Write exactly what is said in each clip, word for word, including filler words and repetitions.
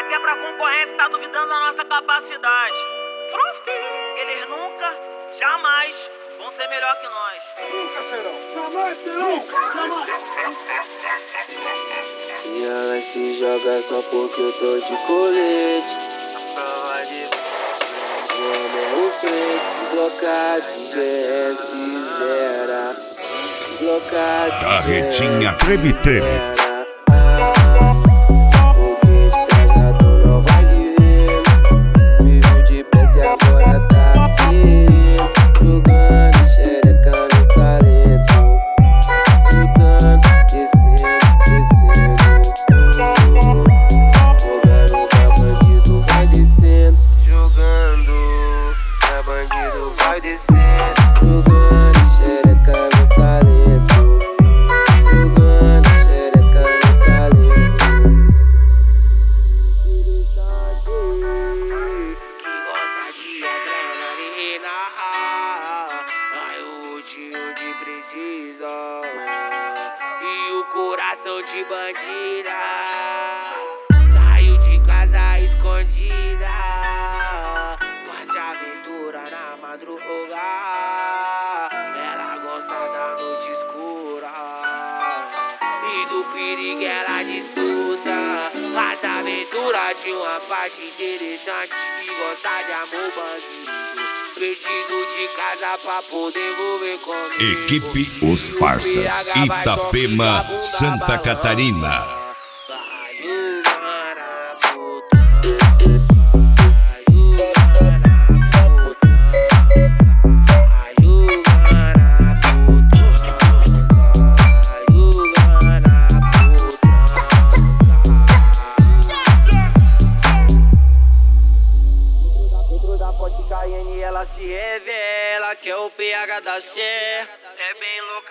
que é pra concorrência, tá duvidando da nossa capacidade. Eles nunca, jamais vão ser melhor que nós. Nunca serão. Jamais serão. Nunca. Jamais. E ela se joga só porque eu tô de colete. A prova de Como é o freio, blocado de G S zero. Blocado de Carretinha treme treme. Foguete trajado não vai viver. Vivo de pressa e agora tá ferido. Jogando xereca no talento. Sultando, descendo, descendo. Jogando pra bandido vai descendo. Jogando pra bandido vai descendo. Jogando xereca no talento. Jogando xereca no talento. Que gosta de adrenalina. Ai, o último de precisa. E o coração de bandida. Saiu de casa escondida. Passa aventura na madruga. Ela gosta da noite escura. E do perigo ela disputa. As aventuras de uma parte interessante. Que gosta de amor bandido. Perdido de casa pra poder envolver comigo. Equipe Os Parças, Itapema, Santa Catarina. Ela se revela que é o pH da C. É bem louca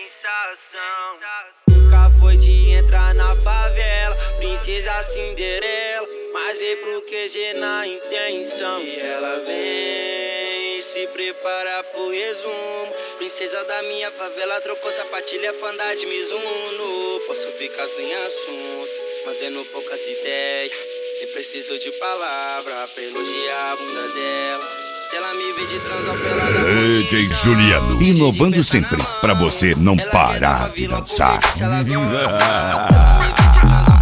a sensação. Nunca foi de entrar na favela, princesa Cinderela, mas veio pro Q G na intenção. E ela vem se prepara pro resumo. Princesa da minha favela trocou sapatilha pra andar de Mizuno. Posso ficar sem assunto, mantendo poucas ideias. Nem preciso de palavra pra elogiar a bunda dela. Ela me vê de transar pelada. D J Juliano, inovando sempre pra você não parar de dançar. Ela vê um